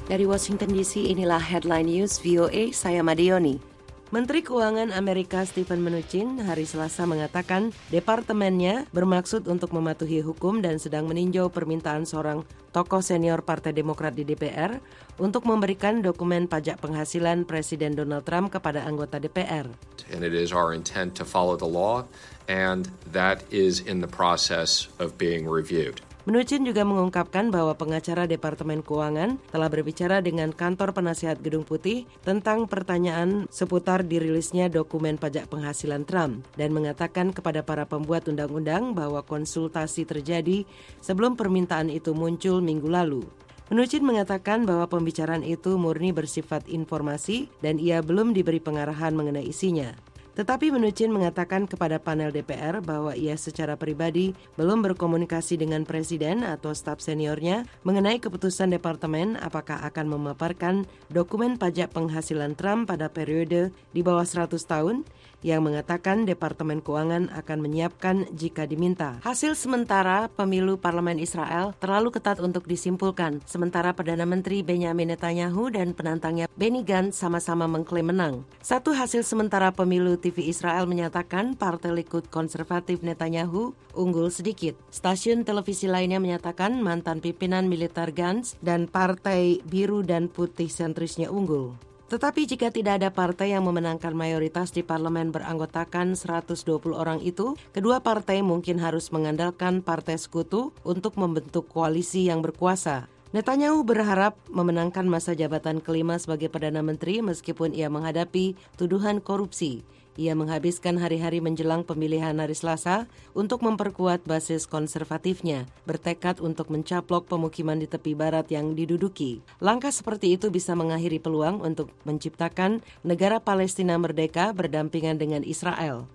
Dari Washington DC, inilah Headline News VOA, saya Madioni. Menteri Keuangan Amerika Steven Mnuchin hari Selasa mengatakan departemennya bermaksud untuk mematuhi hukum dan sedang meninjau permintaan seorang tokoh senior Partai Demokrat di DPR untuk memberikan dokumen pajak penghasilan Presiden Donald Trump kepada anggota DPR. And it is our intent to follow the law, and that is in the process of being reviewed. Mnuchin juga mengungkapkan bahwa pengacara Departemen Keuangan telah berbicara dengan kantor penasihat Gedung Putih tentang pertanyaan seputar dirilisnya dokumen pajak penghasilan Trump dan mengatakan kepada para pembuat undang-undang bahwa konsultasi terjadi sebelum permintaan itu muncul minggu lalu. Mnuchin mengatakan bahwa pembicaraan itu murni bersifat informasi dan ia belum diberi pengarahan mengenai isinya. Tetapi Mnuchin mengatakan kepada panel DPR bahwa ia secara pribadi belum berkomunikasi dengan presiden atau staf seniornya mengenai keputusan departemen apakah akan memaparkan dokumen pajak penghasilan Trump pada periode di bawah 100 tahun yang mengatakan Departemen Keuangan akan menyiapkan jika diminta. Hasil sementara pemilu Parlemen Israel terlalu ketat untuk disimpulkan, sementara Perdana Menteri Benjamin Netanyahu dan penantangnya Benny Gantz sama-sama mengklaim menang. Satu hasil sementara pemilu TV Israel menyatakan Partai Likud konservatif Netanyahu unggul sedikit. Stasiun televisi lainnya menyatakan mantan pimpinan militer Gantz dan Partai Biru dan Putih sentrisnya unggul. Tetapi jika tidak ada partai yang memenangkan mayoritas di parlemen beranggotakan 120 orang itu, kedua partai mungkin harus mengandalkan partai sekutu untuk membentuk koalisi yang berkuasa. Netanyahu berharap memenangkan masa jabatan kelima sebagai Perdana Menteri meskipun ia menghadapi tuduhan korupsi. Ia menghabiskan hari-hari menjelang pemilihan hari Selasa untuk memperkuat basis konservatifnya, bertekad untuk mencaplok pemukiman di tepi barat yang diduduki. Langkah seperti itu bisa mengakhiri peluang untuk menciptakan negara Palestina merdeka berdampingan dengan Israel.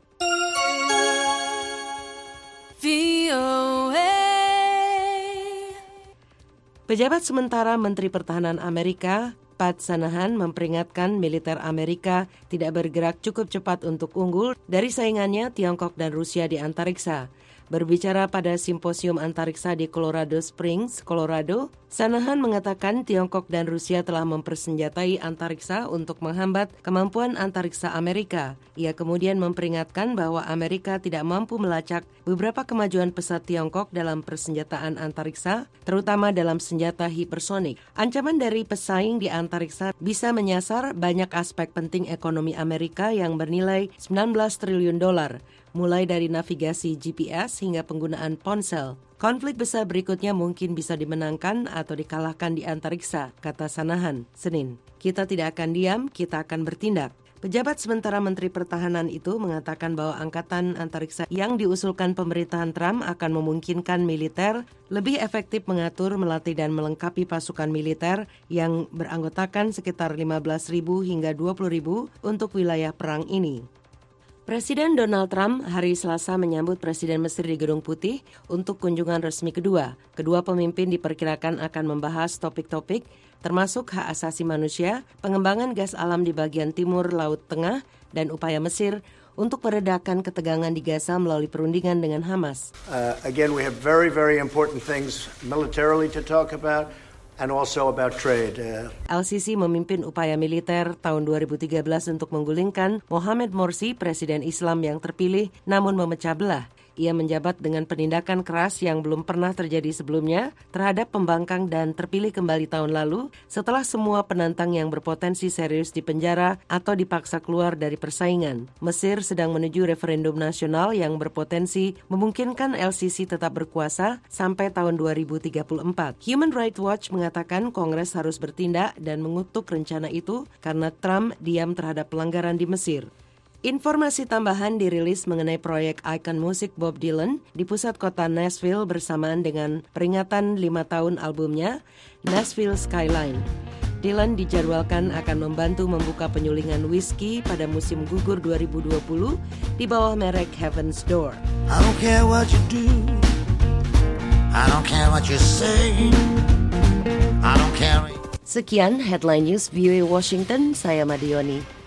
Pejabat sementara Menteri Pertahanan Amerika Pat Shanahan memperingatkan militer Amerika tidak bergerak cukup cepat untuk unggul dari saingannya Tiongkok dan Rusia di antariksa. Berbicara pada simposium antariksa di Colorado Springs, Colorado, Shanahan mengatakan Tiongkok dan Rusia telah mempersenjatai antariksa untuk menghambat kemampuan antariksa Amerika. Ia kemudian memperingatkan bahwa Amerika tidak mampu melacak beberapa kemajuan pesat Tiongkok dalam persenjataan antariksa, terutama dalam senjata hipersonik. Ancaman dari pesaing di antariksa bisa menyasar banyak aspek penting ekonomi Amerika yang bernilai 19 triliun dolar. Mulai dari navigasi GPS hingga penggunaan ponsel. Konflik besar berikutnya mungkin bisa dimenangkan atau dikalahkan di antariksa, kata Shanahan, Senin. Kita tidak akan diam, kita akan bertindak. Pejabat sementara Menteri Pertahanan itu mengatakan bahwa angkatan antariksa yang diusulkan pemerintahan Trump akan memungkinkan militer lebih efektif mengatur, melatih dan melengkapi pasukan militer yang beranggotakan sekitar 15.000 hingga 20.000 untuk wilayah perang ini. Presiden Donald Trump hari Selasa menyambut Presiden Mesir di Gedung Putih untuk kunjungan resmi kedua. Kedua pemimpin diperkirakan akan membahas topik-topik termasuk hak asasi manusia, pengembangan gas alam di bagian timur Laut Tengah, dan upaya Mesir untuk meredakan ketegangan di Gaza melalui perundingan dengan Hamas. Again, we have very, very important things militarily to talk about. And also about trade. Al-Sisi memimpin upaya militer tahun 2013 untuk menggulingkan Mohamed Morsi, presiden Islam yang terpilih namun memecah belah. Ia menjabat dengan penindakan keras yang belum pernah terjadi sebelumnya terhadap pembangkang dan terpilih kembali tahun lalu setelah semua penantang yang berpotensi serius dipenjara atau dipaksa keluar dari persaingan. Mesir sedang menuju referendum nasional yang berpotensi memungkinkan El-Sisi tetap berkuasa sampai tahun 2034. Human Rights Watch mengatakan Kongres harus bertindak dan mengutuk rencana itu karena Trump diam terhadap pelanggaran di Mesir. Informasi tambahan dirilis mengenai proyek ikon musik Bob Dylan di pusat kota Nashville bersamaan dengan peringatan 5 tahun albumnya, Nashville Skyline. Dylan dijadwalkan akan membantu membuka penyulingan whisky pada musim gugur 2020 di bawah merek Heaven's Door. I don't care what you do, I don't care what you say, I don't care. Sekian Headline News VOA Washington, saya Madioni.